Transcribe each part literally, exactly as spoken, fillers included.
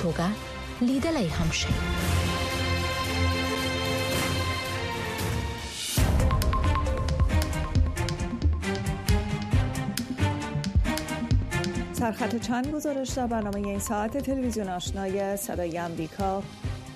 توګه لیدلی هم شي. سرخط چند گزارش در برنامه این ساعت تلویزیون آشنای صدای آمریکا.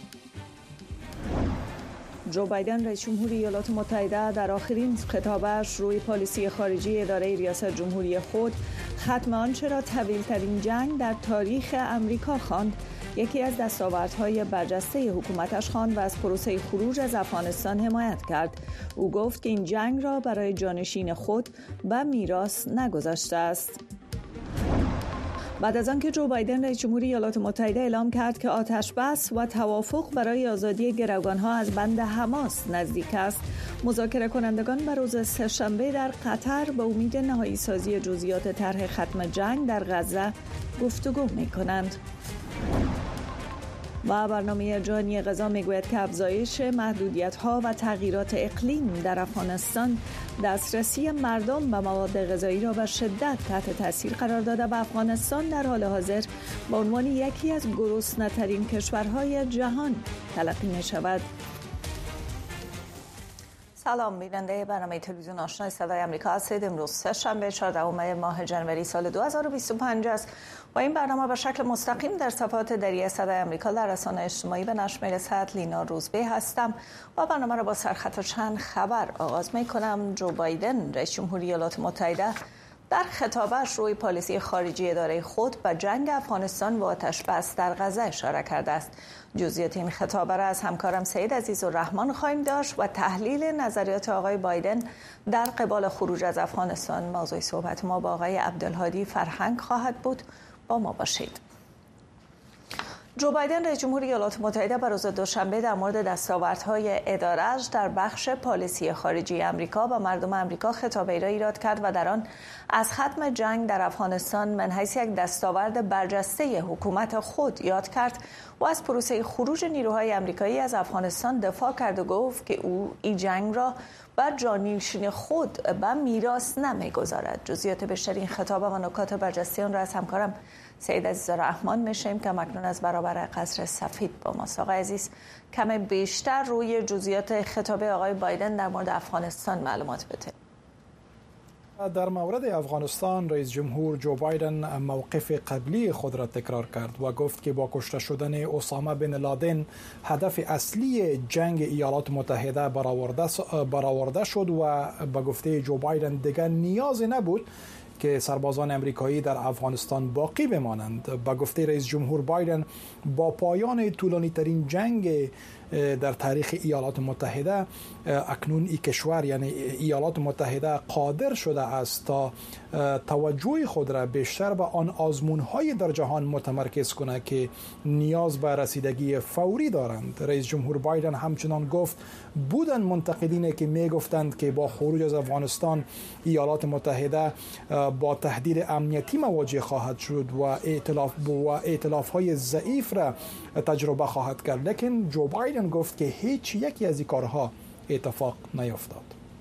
جو بایدن رئیس جمهور ایالات متحده در آخرین خطابش روی پالیسی خارجی اداره ریاست جمهوری خود ختم آنچه را طویل‌ترین جنگ در تاریخ امریکا خواند. یکی از دستاوردهای برجسته حکومتش خواند و از پروسه خروج از افغانستان حمایت کرد. او گفت که این جنگ را برای جانشین خود و میراث نگذاشته است. بعد از آنکه جو بایدن رئیس جمهور ایالات متحده اعلام کرد که آتش بس و توافق برای آزادی گروگانها از بند حماس نزدیک است، مذاکره کنندگان بر روز سه‌شنبه در قطر به امید نهایی سازی جزئیات طرح ختم جنگ در غزه گفتگو می‌کنند. و برنامه جهانی غذا میگوید که افزایش محدودیت‌ها و تغییرات اقلیم در افغانستان دسترسی مردم به مواد غذایی را به شدت تحت تاثیر قرار داده و افغانستان در حال حاضر به عنوان یکی از گرسنه‌ترین کشورهای جهان تلقی می‌شود. سلام، بیننده برنامه تلویزیون آشنای صدای آمریکا هستید. امروز سه‌شنبه چهاردهم ماه جنوری سال دو هزار و بیست و پنج است و این برنامه به شکل مستقیم در صفحات دری صدای آمریکا در رسانه‌های اجتماعی به نشر می‌رسد. لینا روزبه هستم و برنامه را با سرخط چند خبر آغاز می‌کنم. جو بایدن رئیس جمهور ایالات متحده در خطابش روی پالیسی خارجی اداره خود به جنگ افغانستان و آتش بس در غزه اشاره کرده است. جزئیات این خطاب را از همکارم سید عزیزالرحمن خواهیم داشت و تحلیل نظریات آقای بایدن در قبال خروج از افغانستان موضوع صحبت ما با آقای عبدالهادی فرهنگ خواهد بود. با ما باشید. جو بایدن رئیس جمهور ایالات متحده بر روز دوشنبه در مورد دستاوردهای اداره‌اش در بخش پالیسی خارجی آمریکا و مردم آمریکا خطابی را ایراد کرد و در آن از ختم جنگ در افغانستان من حیث یک دستاورد برجسته حکومت خود یاد کرد و از پروسه خروج نیروهای آمریکایی از افغانستان دفاع کرد و گفت که او این جنگ را بر جانشین خود به میراث نمیگذارد. جزئیات بیشتر این خطاب و نکات برجسته آن را از همکارم سید عزیزالرحمن میشیم که مکنون از برابر قصر سفید با ماست. آقای عزیز، کم بیشتر روی جزئیات خطاب آقای بایدن در مورد افغانستان معلومات بده. در مورد افغانستان رئیس جمهور جو بایدن موقف قبلی خود را تکرار کرد و گفت که با کشته شدن اسامه بن لادن هدف اصلی جنگ ایالات متحده برآورده شد و به گفته جو بایدن دیگر نیازی نبود که سربازان امریکایی در افغانستان باقی بمانند. با گفته رئیس جمهور بایدن با پایان طولانی ترین جنگ در تاریخ ایالات متحده اکنون این کشور یعنی ایالات متحده قادر شده است تا توجه خود را بیشتر به آن آزمون‌های در جهان متمرکز کنه که نیاز به رسیدگی فوری دارند. رئیس جمهور بایدن همچنان گفت بودن منتقدینی که میگفتند که با خروج از افغانستان ایالات متحده با تهدید امنیتی مواجه خواهد شد و ائتلاف و ائتلاف‌های ضعیف را تجربه خواهد کرد، لیکن جو بایدن گفت که هیچ یکی از این کارها اتفاق نیفتاد.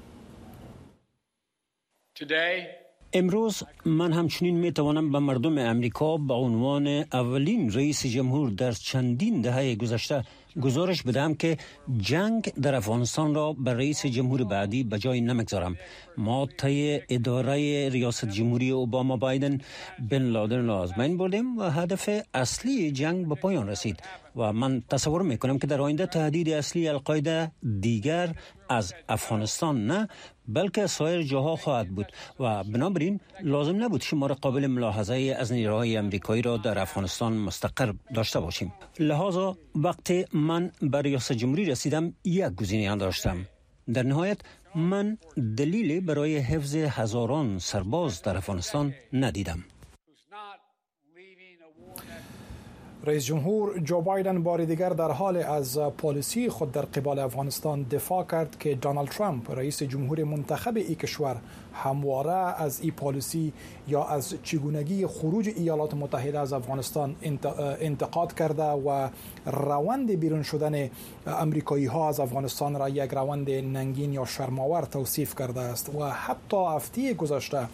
امروز من همچنین می توانم به مردم امریکا به عنوان اولین رئیس جمهور در چندین دهه گذشته گزارش بدم که جنگ در افغانستان را به رئیس جمهور بعدی به جای نمیگذارم. ما طی اداره ریاست جمهوری اوباما بایدن بن لادن را از بین بردیم و هدف اصلی جنگ به پایان رسید و من تصور میکنم که در آینده تهدید اصلی القاعده دیگر از افغانستان نه بلکه سایر جاها خواهد بود و بنابراین لازم نبود شمار قابل ملاحظه از نیروهای امریکایی را در افغانستان مستقر داشته باشیم. لذا وقتی من به ریاست جمهوری رسیدم یک گزینه داشتم. در نهایت من دلیلی برای حفظ هزاران سرباز در افغانستان ندیدم. رئیس جمهور جو بایدن بار دیگر در حال از پالیسی خود در قبال افغانستان دفاع کرد که دونالد ترامپ رئیس جمهور منتخب این کشور همواره از این پالیسی یا از چگونگی خروج ایالات متحده از افغانستان انتقاد کرده و روند بیرون شدن امریکایی ها از افغانستان را یک روند ننگین یا شرم‌آور توصیف کرده است و حتی هفته گذشته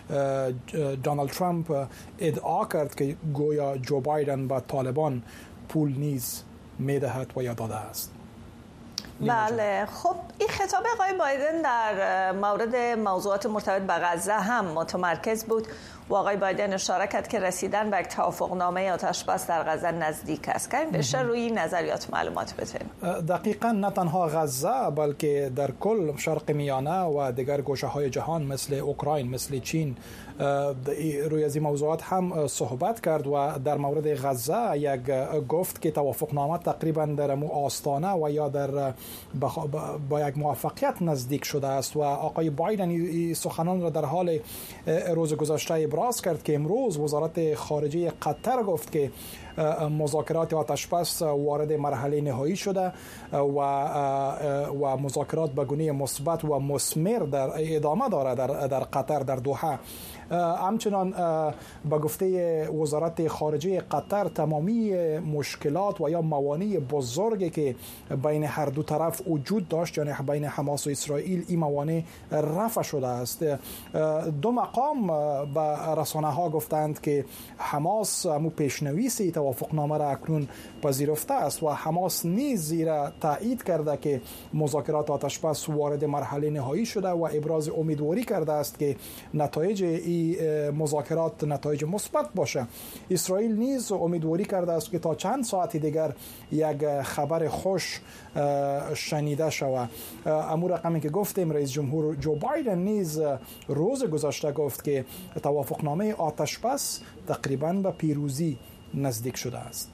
دونالد ترامپ ادعا کرد که گویا جو بایدن به طالبان پول نیز میدهد و یا داده است. بله، خب این خطاب آقای بایدن در مورد موضوعات مرتبط به غزه هم متمرکز بود و آقای بایدن اشاره کرد که رسیدن به یک توافقنامه آتشبس در غزه نزدیک است. که بیشتر روی این نظریات معلومات بدین. دقیقاً نه تنها غزه بلکه در کل شرق میانه و دیگر گوشه های جهان مثل اوکراین، مثل چین روی از این موضوعات هم صحبت کرد و در مورد غزه یک گفت که توافقنامه تقریبا در مو آستانه و یا در با یک موفقیت نزدیک شده است و آقای بایدن این سخنان را در حال روز گذشته ابراز کرد که امروز وزارت خارجه قطر گفت که مذاکرات آتشبس وارد مرحله نهایی شده و و مذاکرات به گونه مثبت و مثمر در ادامه دارد در در قطر در دوحه. همچنان به گفته وزارت خارجه قطر تمامی مشکلات و یا موانع بزرگی که بین هر دو طرف وجود داشت، یعنی بین حماس و اسرائیل، این موانع رفع شده است. دو مقام به رسانه ها گفتند که حماس مو پیشنویس توافقنامه را اکنون پذیرفته است و حماس نیز زیرا تایید کرده که مذاکرات آتشبس وارد مرحله نهایی شده و ابراز امیدواری کرده است که نتایج این مذاکرات نتایج مثبت باشه. اسرائیل نیز امیدواری کرده است که تا چند ساعت دیگر یک خبر خوش شنیده شود. امور رقمی که گفتیم، رئیس جمهور جو بایدن نیز روز گذشته گفت که توافقنامه آتشبس تقریباً به پیروزی نزدیک شده است.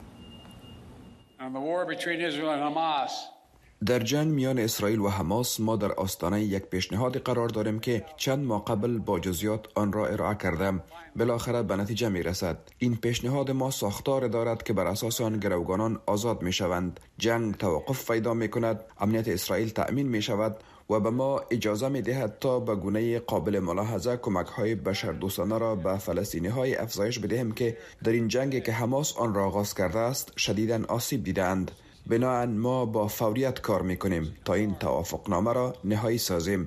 در جنگ میان اسرائیل و حماس ما در آستانه یک پیشنهاد قرار داریم که چند ماه قبل با جزئیات آن را ارائه کردم. بالاخره به نتیجه می رسد. این پیشنهاد ما ساختار دارد که بر اساس آن گروگانان آزاد می شوند. جنگ توقف پیدا می کند، امنیت اسرائیل تأمین می شود و به ما اجازه می دهد تا به گونه قابل ملاحظه کمک های بشردوستانه را به فلسطینی های افزایش بدهیم که در این جنگی که حماس آن را آغاز کرده است شدیداً آسیب دیدند. بنابراین ما با فوریت کار میکنیم تا این توافقنامه را نهایی سازیم.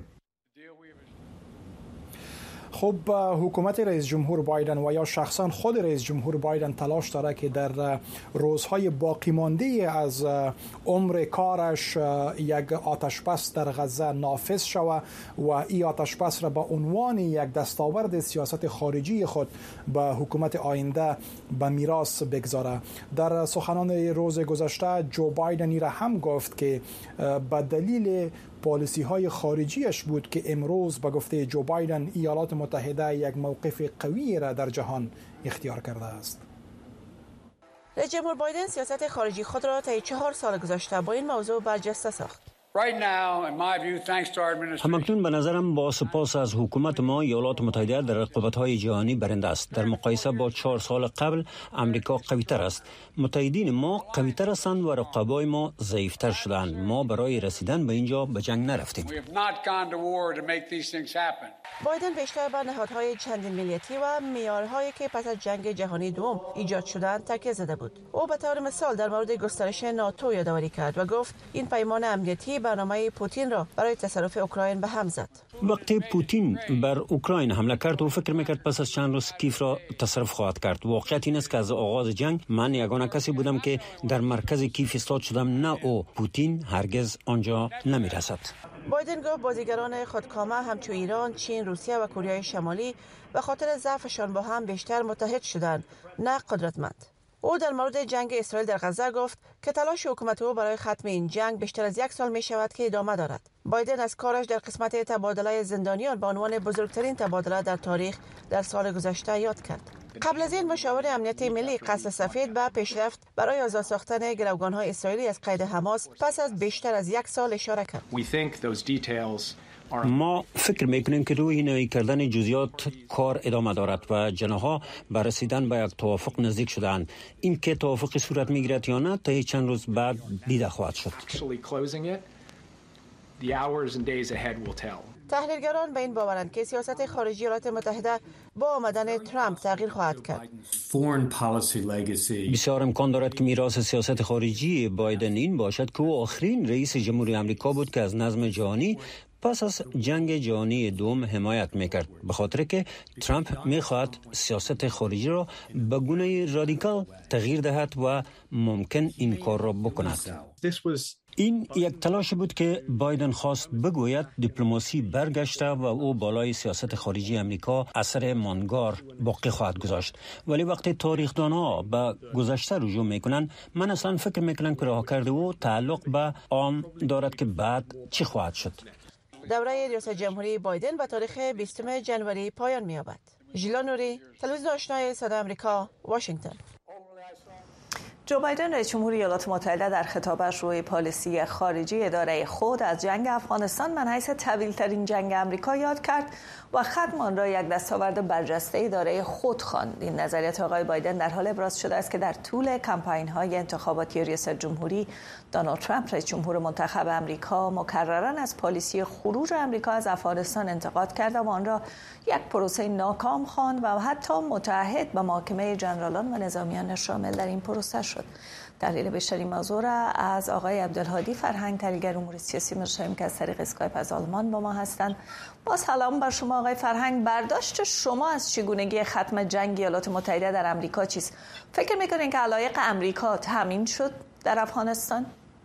خب حکومت رئیس جمهور بایدن و یا شخصا خود رئیس جمهور بایدن تلاش داره که در روزهای باقی مانده از عمر کارش یک آتشبس در غزه نافذ شود و این آتشبس را به عنوان یک دستاورد سیاست خارجی خود به حکومت آینده به میراث بگذاره. در سخنان روز گذشته جو بایدن را هم گفت که به دلیل پالیسی های خارجیش بود که امروز به گفته جو بایدن ایالات متحده یک موقف قوی را در جهان اختیار کرده است. رئیس جمهور بایدن سیاست خارجی خود را طی چهار سال گذشته با این موضوع برجسته ساخت. همکنون به نظرم با سپاس از حکومت ما ایالات متحده در رقابت‌های جهانی برنده است. در مقایسه با چهار سال قبل امریکا قوی‌تر است. متحدین ما قوی‌تر هستند و رقبای ما ضعیف‌تر شدند. ما برای رسیدن به اینجا به جنگ نرفتیم. بایدن بیشتر بر نهادهای چندین ملیتی و معیارهایی که پس از جنگ جهانی دوم ایجاد شدند تاکید زده بود. او به طور مثال در مورد گسترش ناتو یادآوری کرد و گفت این پیمان امنیتی برنامه پوتین را برای تصرف اوکراین به هم زد. وقتی پوتین بر اوکراین حمله کرد و فکر میکرد پس از چند روز کیف را تصرف خواهد کرد. واقعیت این است که از آغاز جنگ من یگانه کسی بودم که در مرکز کیف ایستاد شدم، نه او. پوتین هرگز آنجا نمیرسد. بایدن گفت بازیگران خودکامه همچون ایران، چین، روسیه و کره شمالی به خاطر ضعفشان با هم بیشتر متحد شدند، نه قدرتمند. او در مورد جنگ اسرائیل در غزه گفت که تلاش حکومت او برای ختم این جنگ بیشتر از یک سال می شود که ادامه دارد. بایدن از کارش در قسمت تبادله زندانیان به عنوان بزرگترین تبادله در تاریخ در سال گذشته یاد کرد. قبل از این مشاور امنیت ملی قصر سفید به پیشرفت برای آزاد ساختن گروگان‌های اسرائیلی از قید حماس پس از بیشتر از یک سال اشاره کرد. ما فکر میکنیم که روی نهایی کردن جزئیات کار ادامه دارد و جناح‌ها به رسیدن به یک توافق نزدیک شدند. این که توافقی صورت میگیرد یا نه تا چند روز بعد دیده خواهد شد. تحلیلگران به این باورند که سیاست خارجی ایالات متحده با آمدن ترامپ تغییر خواهد کرد. بسیار امکان دارد که میراث سیاست خارجی بایدن این باشد که او آخرین رئیس جمهوری آمریکا بود که از نظم جهانی پس از جنگ جهانی دوم حمایت میکرد، به خاطر که ترامپ میخواهد سیاست خارجی را به گونه رادیکال تغییر دهد و ممکن این کار را بکند. این یک تلاش بود که بایدن خواست بگوید دیپلماسی برگشته و او بالای سیاست خارجی امریکا اثر ماندگار باقی خواهد گذاشت. ولی وقتی تاریخ‌دان‌ها به گذشته رجوع میکنن، من اصلا فکر میکنم که راهکرد او تعلق به آن دارد که بعد چی خواهد شد. دوره ریاست جمهوری بایدن به تاریخ بیستم ژانویه پایان می‌یابد. ژیلا نوری، تلویزیون آشنای صدای آمریکا، واشنگتن. جو بایدن رئیس جمهور ایالات متحده در خطابش روی پالیسی خارجی اداره خود از جنگ افغانستان من حیث طویل‌ترین جنگ امریکا یاد کرد و ختم آن را یک دستاورد برجسته اداره خود خواند. این نظریات آقای بایدن در حال ابراز شده است که در طول کمپاین‌های انتخاباتی ریاست جمهوری دونالد ترامپ رئیس جمهور منتخب امریکا مکرراً از پالیسی خروج امریکا از افغانستان انتقاد کرد و آن را یک پروسه ناکام خواند و حتی متعهد به محاکمه ژنرالان و نظامیان شامل در این پروسه شد. تحلیل بیشتر این موضوع را از آقای عبدالهادی فرهنگ، تحلیلگر امور سیاسی می‌شنویم که از طریق اسکایپ از آلمان با ما هستند. با سلام بر شما آقای فرهنگ. برداشت شما از چگونگی ختم جنگ ایالات متحده در امریکا چیست؟ فکر می‌کنید که علایق امریکا تامین شد در افغانستان؟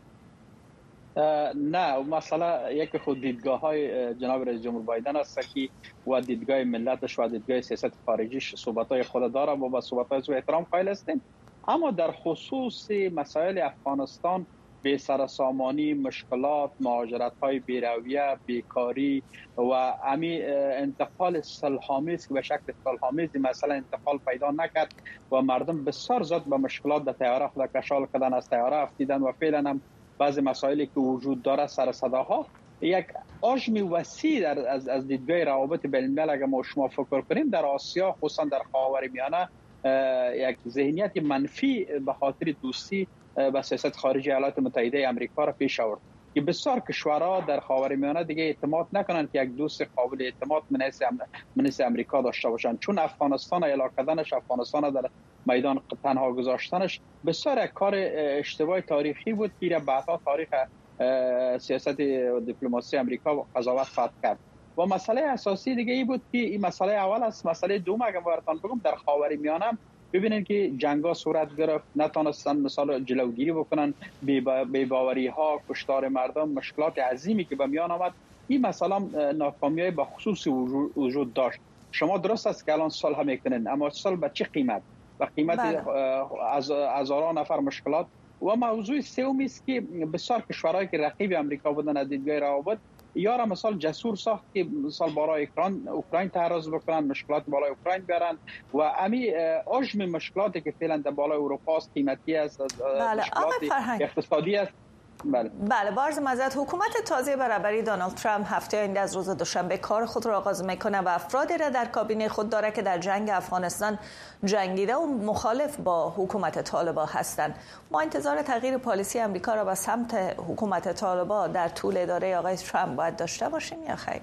نه، مثلا یک خود دیدگاه های جناب رئیس جمهور بایدن است که و دیدگاه ملتش و دیدگاه سیاست خارجیش صحبت های خود داره و با صحبت های او احترام قائل هستیم. اما در خصوص مسائل افغانستان، بی سرسامانی، مشکلات، مهاجرت های بیرویه، بیکاری و امی انتقال صلح‌آمیز که به شکل صلح‌آمیز مثلا انتقال پیدا نکرد و مردم بسیار زیاد به مشکلات در طیاره خود کشال کردن، از طیاره افتیدن و فعلا هم بعضی مسائلی که وجود داره سر صداها یک حجم وسیع در از از دیدگاه روابط بین الملل اگر ما شما فکر کنیم در آسیا، خصوصا در خاورمیانه، یک ذهنیت منفی به خاطر دوستی با سیاست خارجی ایالات متحده آمریکا را پیش آورد که بسیار کشورها در خاورمیانه دیگه اعتماد نکنند که یک دوست قابل اعتماد منیس آمریکا داشته باشند، چون افغانستان اعلام کردنش، افغانستان در میدان تنها گذاشتنش بسیار یک کار اشتباه تاریخی بود که بعدها تاریخ سیاست دیپلماسی آمریکا قضاوت خواهد کرد. و مسئله اساسی دیگه ای بود که این مسئله اول است. مسئله دوم اگر براتون بگم، در خاورمیانه ببینید که جنگا صورت گرفت، نتونستن مثلا جلوگیری بکنن، بی باوری ها، کشتار مردم، مشکلات عظیمی که به میان آمد. این مثلا ناکامیای به خصوص وجود داشت. شما درست است که الان صلح میکنن، اما صلح به چه قیمت؟ به قیمت از هزاران نفر مشکلات. و موضوع سومی است که بسیار کشورهایی که رقیب آمریکا بودن از دیدگاه روابط یارا مثال جسور ساخت که مثال برای اوکراین اوکراین تعرض بکنن، مشکلات بالای اوکراین بیارن و امی حجم مشکلاتی که فعلا در بالای اروپا است، قیمتی است، مشکلات اقتصادی است. بله بله با عرض معذرت، حکومت تازه برابری دونالد ترامپ هفته آینده از روز دوشنبه کار خود را آغاز میکنه و افرادی را در کابینه خود داره که در جنگ افغانستان جنگیده و مخالف با حکومت طالبان هستند. ما انتظار تغییر پالیسی آمریکا را به سمت حکومت طالبان در طول اداره آقای ترامپ باید داشته باشیم یا خیر؟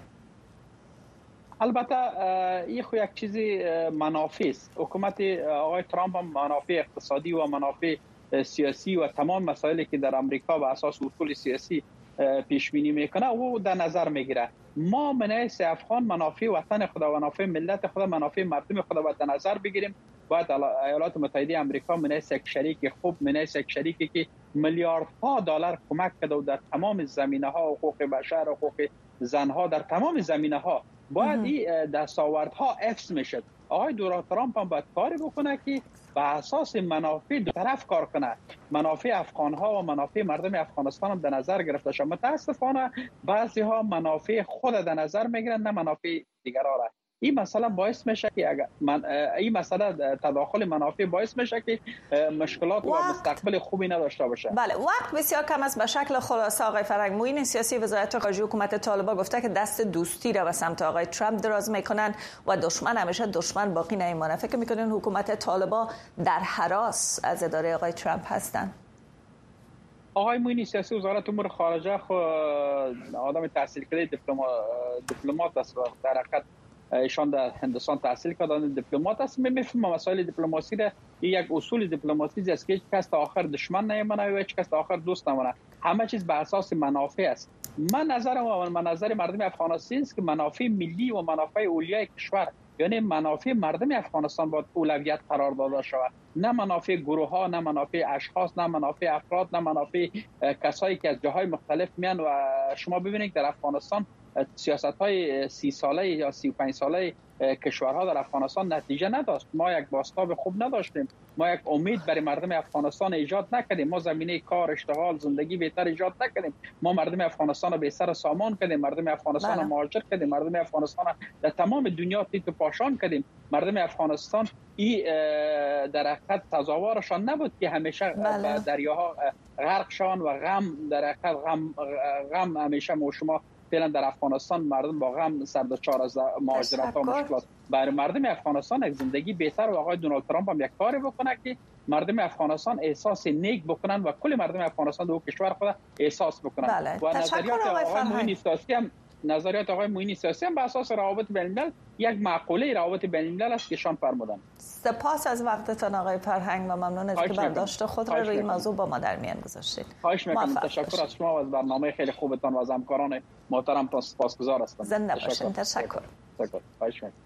البته این خو یک چیزی منافی است. حکومت آقای ترامپ هم منافع اقتصادی و منافع سیاسی و تمام مسائلی که در آمریکا به اساس اصول سیاسی پیش بینی میکنه او در نظر میگیره. ما منایس افغان منافع وطن خود و منافع ملت خود، منافع مردم خود را در نظر بگیریم. باید ایالات متحده آمریکا منایس یک شریک خوب، منایس یک شریکی که میلیاردها دلار کمک کرده و در تمام زمینه‌ها، حقوق بشر، حقوق زنها، در تمام زمینه‌ها باید این دستاوردها حفظ میشد. آقای دونالد ترامپ هم باید کاری بکنه که به اساس منافع دو طرف کار کنه، منافع افغان‌ها و منافع مردم افغانستان هم در نظر گرفته شد. متاسفانه بعضی‌ها منافع خود در نظر میگیرن، نه منافع دیگران را. این مسئله باعث میشه که اگر من این مسئله تداخل منافع باعث میشه که مشکلات و مستقبل خوبی نداشته باشه. بله، وقت بسیار کم است. به شکل خلاصه آقای فرهنگ، معین سیاسی وزارت خارجه حکومت طالبان گفته که دست دوستی را به سمت آقای ترامپ دراز میکنن و دشمن همیشه دشمن باقی نمیمونه. فکر میکنین حکومت طالبان در هراس از اداره آقای ترامپ هستن؟ آقای معین سیاسی وزارت امور خارجه خو آدم تحصیل کرده دیپلمات است و در حقیقت ایشان در هندوستان تحصیل کردن، دیپلمات است. میفهمم مسائل دیپلماسی را. یک اصول دیپلماسی است که هیچ کس تا آخر دشمن نمیمونه و هیچ کس تا آخر دوست نمونه. همه چیز به اساس منافع است. من نظرم و من نظر مردم افغانستان است که منافع ملی و منافع اولیای کشور، یعنی منافع مردم افغانستان باید اولویت قرار داده شود، نه منافع گروه ها، نه منافع اشخاص، نه منافع افراد، نه منافع کسایی که از جاهای مختلف میان. و شما ببینید در افغانستان سیاست های سی ساله یا سی و پنج ساله کشورها در افغانستان نتیجه نداشت. ما یک بازتاب خوب نداشتیم، ما یک امید برای مردم افغانستان ایجاد نکردیم، ما زمینه کار، اشتغال، زندگی بهتر ایجاد نکردیم، ما مردم افغانستان را به سر سامان کردیم، مردم افغانستان را مهاجر کردیم، مردم افغانستان را در تمام دنیا تیت و پاشان کردیم. مردم افغانستان این در حقیقت تظاهرشان نبود که همیشه بله. دریاها غرق شوند و غم در حقیقت غم غم همیشه ما شما فعلا در افغانستان مردم با غم سردچار از مهاجرت و مشکلات. برای مردم افغانستان یک زندگی بهتر و آقای دونالد ترامپ هم یک کاری بکنه که مردم افغانستان احساس نیک بکنن و کل مردم افغانستان در کشور خود احساس بکنن. بله. و نظریات آقای معین سیاسی هم نظریات آقای معین سیاسی هم به اساس روابط بین الملل یک معقوله روابط بین الملل است که شان فرمودن. سپاس از وقتتان آقای فرهنگ و ممنون از که برداشت خود را روی موضوع با ما در میان گذاشتید. خواهش می‌کنم. تشکر از شما و از برنامه خیلی خوبتان و از همکاران محترم سپاسگزار هستم. زنده باشین. تشکر. تشکر. خواهش می‌کنم.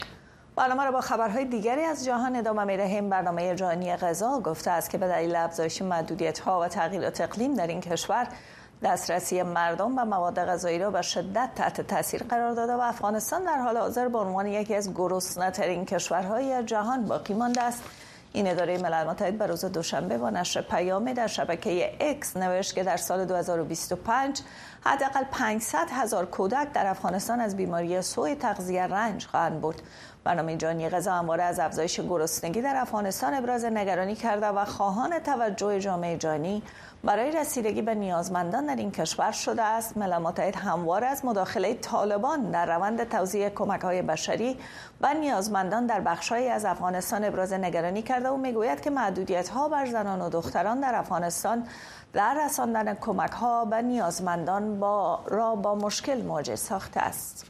برنامه را با خبرهای دیگری از جهان ادامه می‌دهیم. برنامه جهانی غذا گفته است که به دلیل افزایش محدودیت‌ها و تغییرات اقلیم در این کشور دسترسی مردم به مواد غذایی را به شدت تحت تاثیر قرار داده و افغانستان در حال حاضر به عنوان یکی از گرسنه‌ترین کشورهای جهان باقی مانده است. این اداره ملل متحد به روز دوشنبه با نشر پیامی در شبکه اکس نوشت که در سال دو هزار و بیست و پنج حداقل پانصد هزار کودک در افغانستان از بیماری سوء تغذیه رنج خواهند برد. برنامه جهانی غذا همواره از افزایش گرسنگی در افغانستان ابراز نگرانی کرده و خواهان توجه جامعه جهانی برای رسیدگی به نیازمندان در این کشور شده است. ملل متحد همواره از مداخله طالبان در روند توزیع کمک‌های بشری و نیازمندان در بخش‌هایی از افغانستان ابراز نگرانی کرده و میگوید که محدودیت‌ها بر زنان و دختران در افغانستان در رساندن کمک‌ها به نیازمندان با را با مشکل مواجه ساخته است.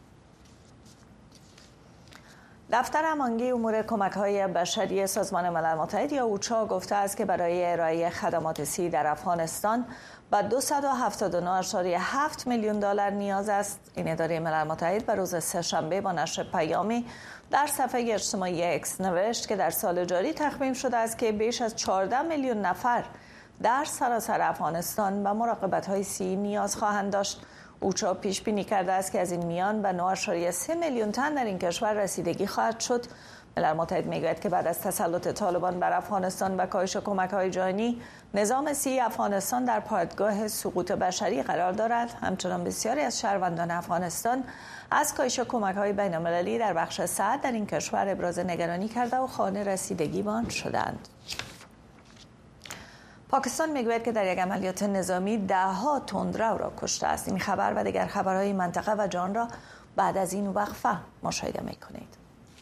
دفتر هماهنگی امور کمک‌های بشری سازمان ملل متحد یا اوچا گفته است که برای ارائه خدمات سی در افغانستان با دویست و هفتاد و نه ممیز هفت میلیون دلار نیاز است. این اداره ملل متحد به روز سه‌شنبه با نشر پیامی در صفحه اجتماعی اکس نوشت که در سال جاری تخمین شده است که بیش از چهارده میلیون نفر در سراسر افغانستان به مراقبت‌های سی نیاز خواهند داشت. اوچا پیش بینی کرده است که از این میان به نه ممیز سه میلیون تن در این کشور رسیدگی خواهد شد. ملل متحد میگوید که بعد از تسلط طالبان بر افغانستان و کاهش کمک‌های جهانی، نظام سی افغانستان در پایگاه سقوط بشری قرار دارد. همچنان بسیاری از شهروندان افغانستان از کاهش کمک‌های بین‌المللی در بخش صحت در این کشور ابراز نگرانی کرده و خواهان رسیدگی به آن شدند. پاکستان میگوید که در یک عملیات نظامی ده ها تندرو را کشته است. این خبر و دیگر خبرهای منطقه و جهان را بعد از این وقفه مشاهده میکنید.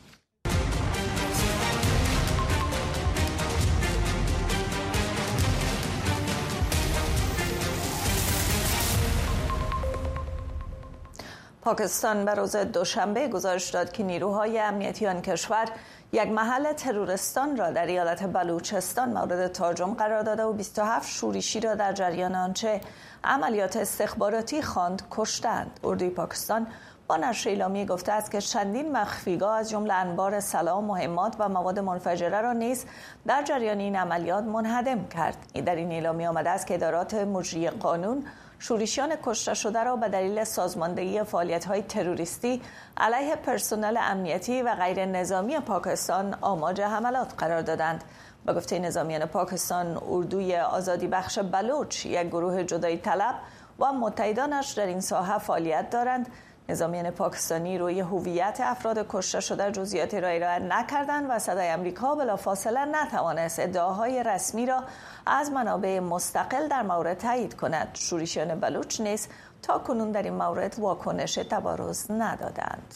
پاکستان به روز دوشنبه گزارش داد که نیروهای امنیتی آن کشور یک محل تروریستان را در ایالت بلوچستان مورد تهاجم قرار داده و بیست و هفت شورشی را در جریان آنچه عملیات استخباراتی خواند کشتند. اردوی پاکستان با نشر اعلامیه گفته است که چندین مخفیگاه از جمله انبار سلاح، مهمات و مواد منفجره را نیز در جریان این عملیات منهدم کرد. در این اعلامیه آمده است که ادارات مجری قانون شورشیان کشته شده را به دلیل سازماندهی فعالیت‌های تروریستی علیه پرسنل امنیتی و غیر نظامی پاکستان آماج حملات قرار دادند. با گفته نظامیان پاکستان، اردوی آزادی بخش بلوچ یک گروه جدایی طلب و متحدانش در این ساحه فعالیت دارند. نظامیان پاکستانی روی هویت افراد کشته شده جزئیاتی را ارائه نکردند و صدای آمریکا بلافاصله نتوانست ادعاهای رسمی را از منابع مستقل در مورد تایید کند. شورشیان بلوچ نیز تا کنون در این مورد واکنش تبارز ندادند.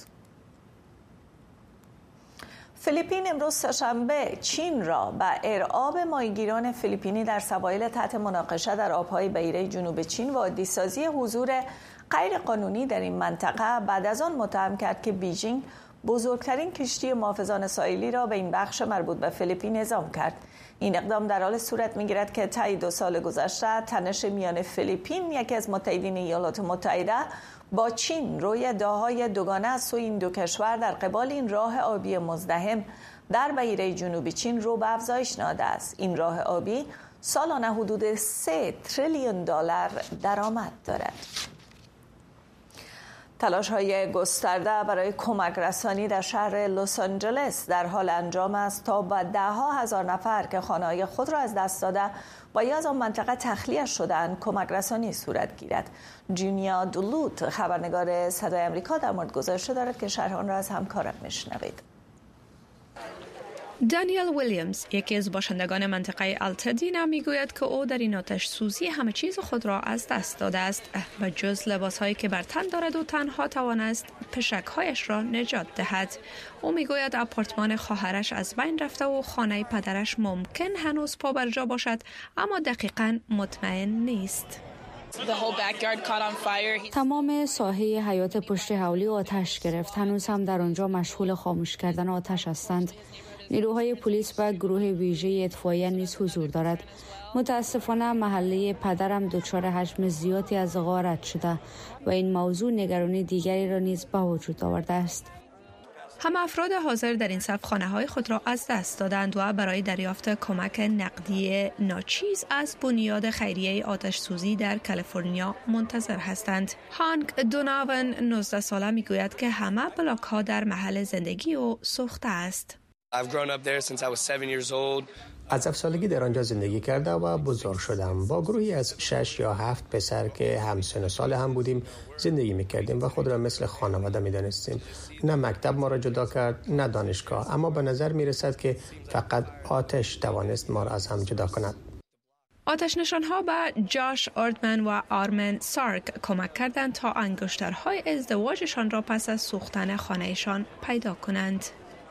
فیلیپین امروز سه‌شنبه چین را به ارعاب ماهیگیران فیلیپینی در سواحل تحت مناقشه در آبهای بحیره جنوب چین و عادی‌سازی حضور غیر قانونی در این منطقه بعد از آن متهم کرد که بیجینگ بزرگترین کشتی محافظان ساحلی را به این بخش مربوط به فیلیپین اعزام کرد. این اقدام در حال صورت می‌گیرد که طی دو سال گذشته تنش میان فیلیپین، یکی از متحدین ایالات متحده، با چین روی داهای دوگانه از سوی این دو کشور در قبال این راه آبی مزدحم در بحیره جنوبی چین رو به افزایش نهاده است. این راه آبی سالانه حدود سه تریلیون دلار درآمد دارد. تلاش‌های گسترده برای کمک رسانی در شهر لس آنجلس در حال انجام است تا به ده‌ها هزار نفر که خانه‌های خود را از دست داده و یا از آن منطقه تخلیه شدند کمک رسانی صورت گیرد. جونیا دولوت، خبرنگار صدای آمریکا، در مورد گزارش دارد که شرح آن را از همکارم میشنوید. دانیل ویلیامز، یکی از باشندگان منطقه التدینا، میگوید که او در این آتش سوزی همه چیز خود را از دست داده است و جز لباسهایی که بر تن دارد و تنها توانست پشکهایش را نجات دهد. او میگوید آپارتمان خواهرش از بین رفته و خانه پدرش ممکن هنوز پا بر جا باشد، اما دقیقاً مطمئن نیست. تمام ساحه حیات پشت حولی آتش گرفت. هنوز هم در آنجا مشغول خاموش کردن آتش هستند. نیروهای پلیس و گروه ویژه اطفائیه نیز حضور دارد. متاسفانه محله پدرم دچار حجم زیادی از غارت شده و این موضوع نگرانی دیگری را نیز به وجود آورده است. همه افراد حاضر در این صف خانه‌های خود را از دست دادند و برای دریافت کمک نقدی ناچیز از بنیاد خیریه آتش سوزی در کالیفرنیا منتظر هستند. هانک دوناون، نوزده ساله، میگوید که همه بلاک‌ها در محل زندگی او سوخته است. از هفت سالگی در آنجا زندگی کرده و بزرگ شدم. با گروهی از شش یا هفت پسر که همسن و سال هم بودیم زندگی میکردیم و خود را مثل خانواده میدانستیم. نه مکتب ما را جدا کرد، نه دانشگاه، اما به نظر میرسد که فقط آتش توانست ما را از هم جدا کند. آتش نشانها به جاش آردمن و آرمن سارک کمک کردند تا انگشترهای ازدواجشان را پس از سوختن خانهشان پیدا کنند.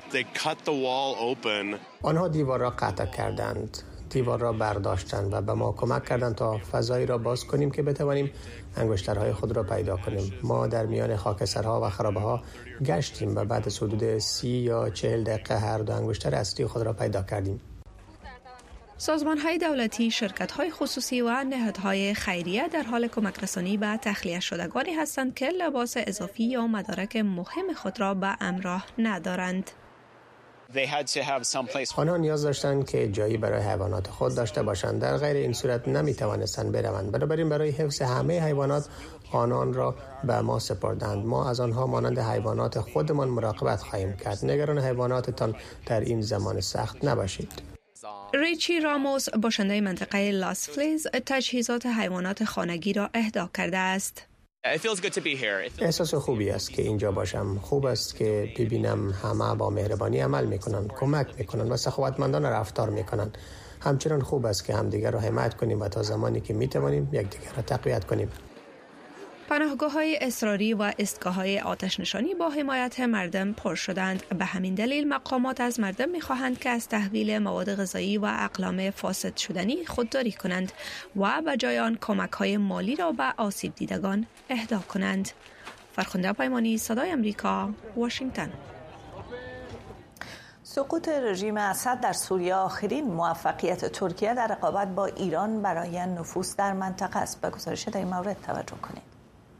آنها دیوار را قطع کردند، دیوار را برداشتند و به ما کمک کردند تا فضایی را باز کنیم که بتوانیم انگشترهای خود را پیدا کنیم. ما در میان خاکسترها و خرابه‌ها گشتیم و بعد از حدود سی یا چهل دقیقه هر دو انگشتر اصلی خود را پیدا کردیم. سازمان‌های دولتی، شرکت‌های خصوصی و نهادهای خیریه در حال کمک رسانی به تخلیه شدگانی هستند که لباس اضافی یا مدارک مهم خود را به همراه ندارند. آنها نیاز داشتند که جایی برای حیوانات خود داشته باشند، در غیر این صورت نمی توانستند بروند. بنابراین برای حفظ همه حیوانات آنان را به ما سپردند. ما از آنها مانند حیوانات خودمان مراقبت خواهیم کرد. نگران حیواناتتان در این زمان سخت نباشید. ریچی راموس، باشنده منطقه لاس فلیز، تجهیزات حیوانات خانگی را اهدا کرده است. احساس خوبی است که اینجا باشم. خوب است که ببینم همه با مهربانی عمل میکنند، کمک میکنند و سخاوتمندانه رفتار میکنند. همچنان خوب است که همدیگر را حمایت کنیم و تا زمانی که میتوانیم یکدیگر را تقویت کنیم. پناهگاه‌های اضطراری و ایستگاه‌های آتش نشانی با حمایت مردم پر شدند. به همین دلیل مقامات از مردم می‌خواهند که از تحویل مواد غذایی و اقلام فاسد شدنی خودداری کنند و به جای آن کمک‌های مالی را به آسیب دیدگان اهدا کنند. فرخنده پیمانی، صدای آمریکا، واشنگتن. سقوط رژیم اسد در سوریه آخرین موفقیت ترکیه در رقابت با ایران برای نفوذ در منطقه است. به گزارش در این مورد توجه کنید.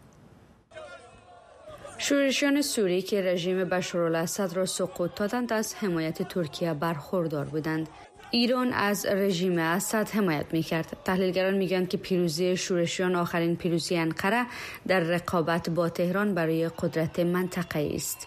شورشیان سوری که رژیم بشارالاسد را سقوط دادند از حمایت ترکیه برخوردار بودند. ایران از رژیم اسد حمایت می‌کرد. تحلیلگران میگویند که پیروزی شورشیان آخرین پیروزی انقره در رقابت با تهران برای قدرت منطقه‌ای است.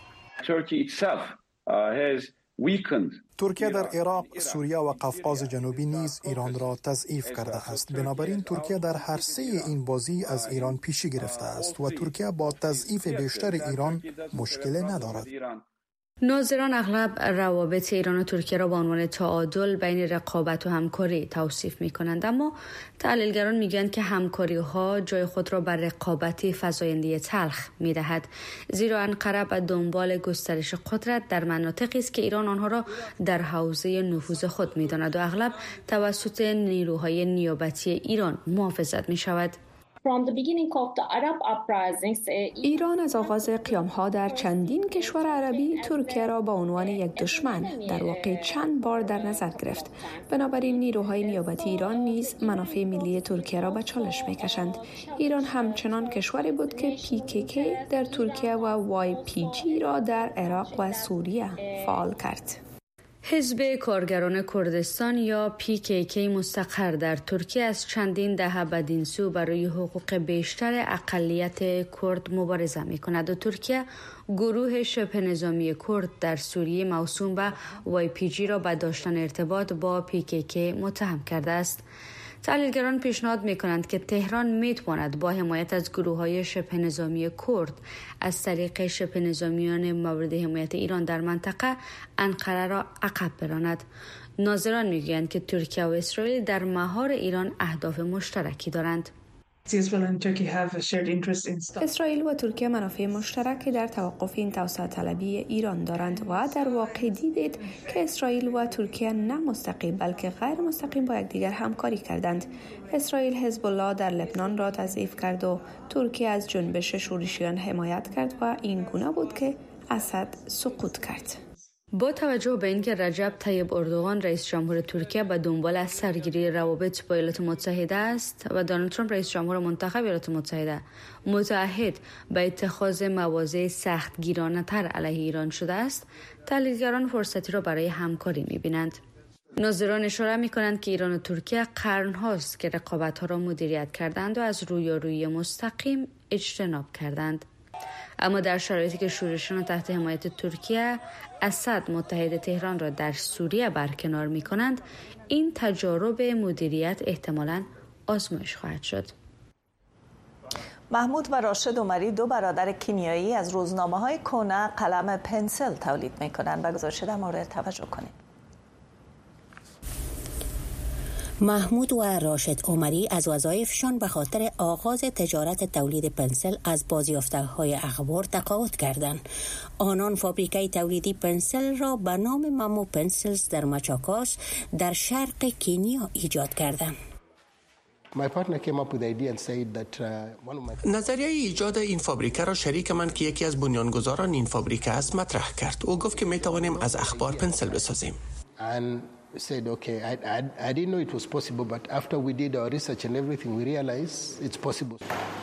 ترکیه در عراق، سوریه و قفقاز جنوبی نیز ایران را تضعیف کرده است. بنابراین ترکیه در هر سه این بازی از ایران پیشی گرفته است و ترکیه با تضعیف بیشتر ایران مشکل ندارد. ناظران اغلب روابط ایران و ترکیه را به عنوان تعادل بین رقابت و همکاری توصیف می‌کنند، اما تحلیلگران میگویند که همکاری‌ها جای خود را بر رقابت فزاینده تلخ می‌دهد، زیرا انقره به دنبال گسترش قدرت در مناطقی است که ایران آنها را در حوزه نفوذ خود می‌داند و اغلب توسط نیروهای نیابتی ایران محافظت می‌شود. ایران از آغاز قیام‌ها در چندین کشور عربی ترکیه را به عنوان یک دشمن در واقع چند بار در نظر گرفت. بنابراین نیروهای نیابتی ایران نیز منافع ملی ترکیه را به چالش می‌کشند. ایران همچنان کشوری بود که پی کی کی در ترکیه و وای پی جی را در عراق و سوریه فعال کرد. حزب کارگران کردستان یا پی کی کی مستقر در ترکیه از چندین دهه بدین سو برای حقوق بیشتر اقلیت کرد مبارزه می کند و ترکیه گروه شبه نظامی کرد در سوریه موسوم به وای پی جی را به داشتن ارتباط با پی کی کی متهم کرده است. تحلیلگران پیشنهاد می کنند که تهران می تواند با حمایت از گروه های شبه نظامی کرد از طریق شبه نظامیان مورد حمایت ایران در منطقه انقره را عقب براند. ناظران می گویند که ترکیه و اسرائیل در مهار ایران اهداف مشترکی دارند. اسرائیل و ترکیه منافع مشترکی در توقف این توسعه طلبی ایران دارند و در واقع دیدید که اسرائیل و ترکیه نه مستقیم بلکه غیر مستقیم با یکدیگر همکاری کردند. اسرائیل حزب الله در لبنان را تضعیف کرد و ترکیه از جنبش شورشیان حمایت کرد و این گونه بود که اسد سقوط کرد. با توجه به اینکه رجب طیب اردوغان رئیس جمهور ترکیه به دنبال از سرگیری روابط با ایالات متحده است و دونالد ترامپ رئیس جمهور منتخب ایالات متحده متعهد به اتخاذ مواضع سختگیرانه تر علیه ایران شده است، تحلیلگران فرصتی را برای همکاری می‌بینند. ناظران اشاره می‌کنند که ایران و ترکیه قرن‌هاست که رقابت‌ها را مدیریت کردند و از رویارویی مستقیم اجتناب کردند. اما در شرایطی که شورشیان تحت حمایت ترکیه اسد متحد تهران را در سوریه برکنار می کنند، این تجارب مدیریت احتمالاً آزمایش خواهد شد. محمود و راشد عمری دو برادر کیمیایی از روزنامه‌های کهنه قلم پنسل تولید می کنند و گزارش در مورد توجه کنید. محمود و راشد عمری از وظایفشان به خاطر آغاز تجارت تولید پنسل از بازیافته‌های اخبار تقاعد کردند. آنان فابریکه تولیدی پنسل را به نام مامو پنسلز در ماچاکاس در شرق کنیا ایجاد کردند. نظریه ایجاد این فابریکه را شریک من که یکی از بنیانگذاران این فابریکه است مطرح کرد. او گفت که می توانیم از اخبار پنسل بسازیم. said okay I, I I didn't know it was possible but after we did our research and everything we realized it's possible.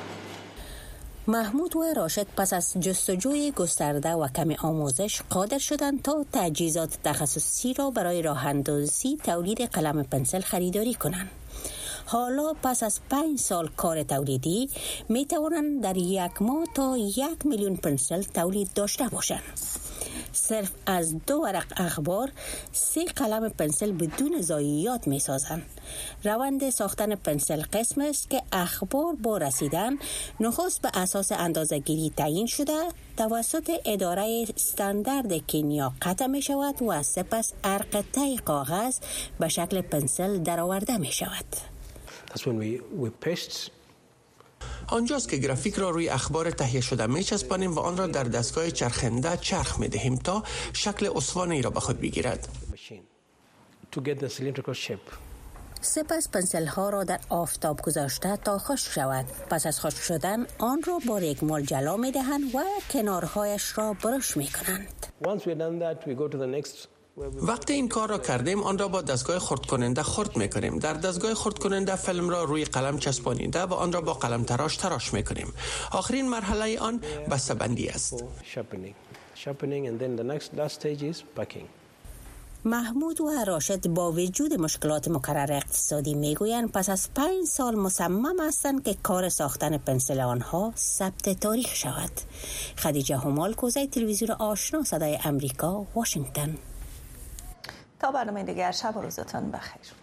محمود و راشد پس از جستجوی گسترده و کمی آموزش قادر شدند تا تجهیزات تخصصی را برای راه اندازی تولید قلم پنسل خریداری کنند. حالا پس از پنج سال کار تولیدی می توانند در یک ماه تا یک میلیون پنسل تولید داشته باشند. صرف از دو ورق اخبار سه قلم پنسل بدون ضایعات می سازند. روند ساختن پنسل قسم است که اخبار با رسیدن نخست به اساس اندازه‌گیری تعیین شده توسط اداره استاندارد کنیا قطع می شود و سپس ارقطه کاغذ به شکل پنسل درآورده می شود. آنجاست که گرافیک را روی اخبار تهیه شده می‌چسبانیم و آن را در دستگاه چرخنده چرخ می‌دهیم تا شکل استوانه‌ای را به خود بگیرد. سپس پنسل ها را در آفتاب گذاشته تا خشک شود. پس از خشک شدن آن را با ریگمال جلا می‌دهند و کنارهایش را برش می‌کنند. وقتی این کار را کردیم آن را با دستگاه خرد کننده خرد میکنیم. در دستگاه خرد کننده فیلم را روی قلم چسبانیده و آن را با قلم تراش تراش میکنیم. آخرین مرحله آن بسته‌بندی است. محمود و راشد با وجود مشکلات مکرر اقتصادی میگویند پس از پنج سال مصمم هستند که کار ساختن پنسل آنها ثبت تاریخ شود. خدیجه همال، کوزه تلویزیون آشنا، صدای امریکا، واشنگتن. تا برنامه دیگر، شب و روزتان بخیر.